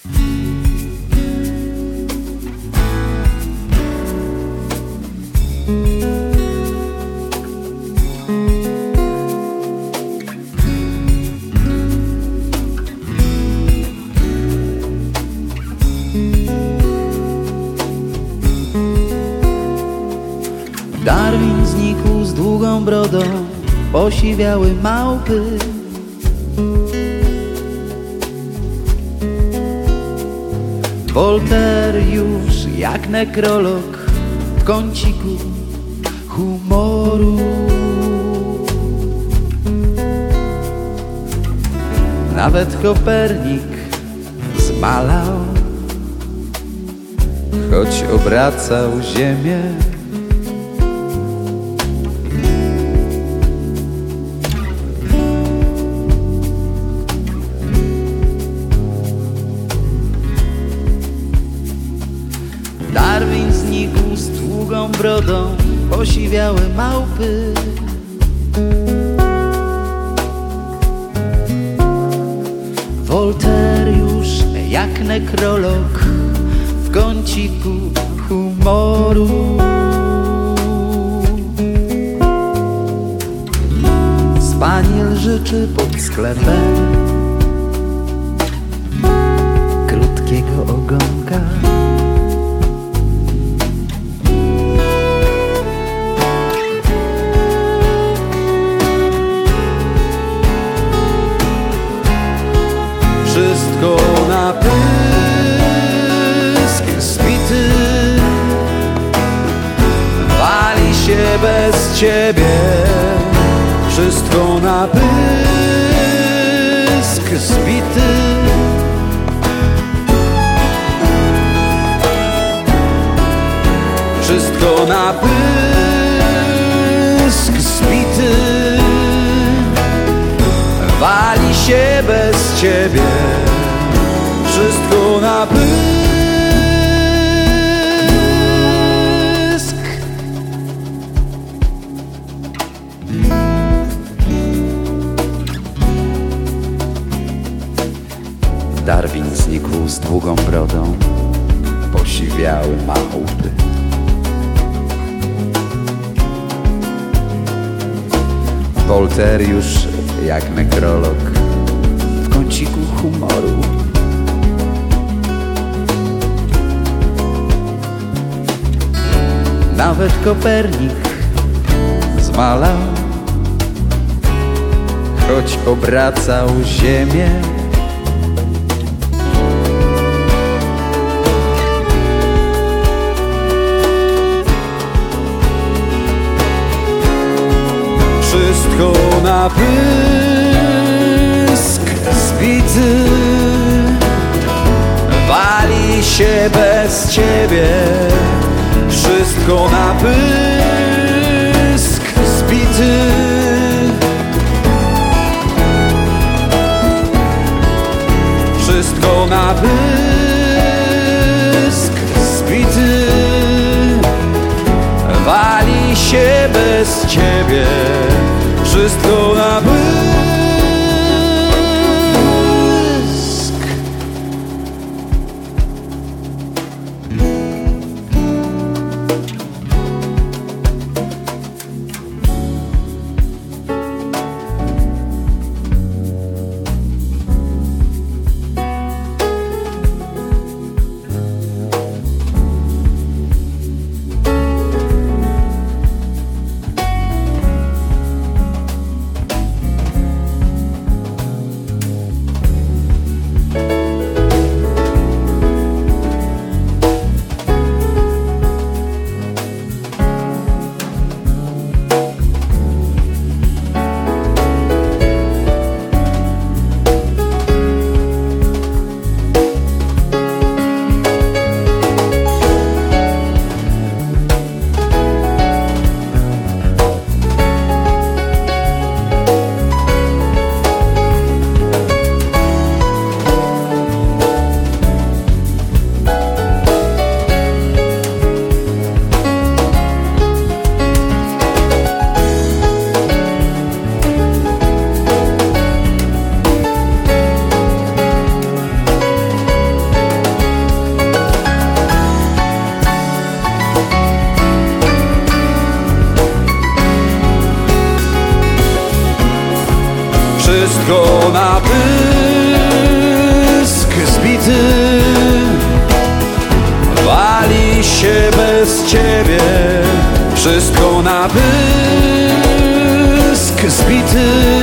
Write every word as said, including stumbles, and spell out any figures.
Darwin znikł z długą brodą, posiwiały małpy. Voltaire już jak nekrolog w kąciku humoru. Nawet Kopernik zmalał, choć obracał ziemię. Darwin znikł z długą brodą, posiwiały małpy. Voltaire już jak nekrolog w kąciku humoru. Spaniel życzy pod sklepem krótkiego ogonka. Wszystko na pysk zbity, wali się bez ciebie. Wszystko na pysk zbity, wszystko na pysk zbity, wali się bez ciebie. Wszystko na pysk. Darwin znikł z długą brodą, posiwiały małpy. Voltaire już jak nekrolog w kąciku humoru. Nawet Kopernik zmalał, choć obracał ziemię. Wszystko na pysk zbity, wali się bez ciebie. Wszystko na pysk zbity, wszystko na pysk zbity, wali się bez ciebie. Wszystko na pysk. na pysk zbity, wali się bez ciebie. Wszystko na pysk zbity.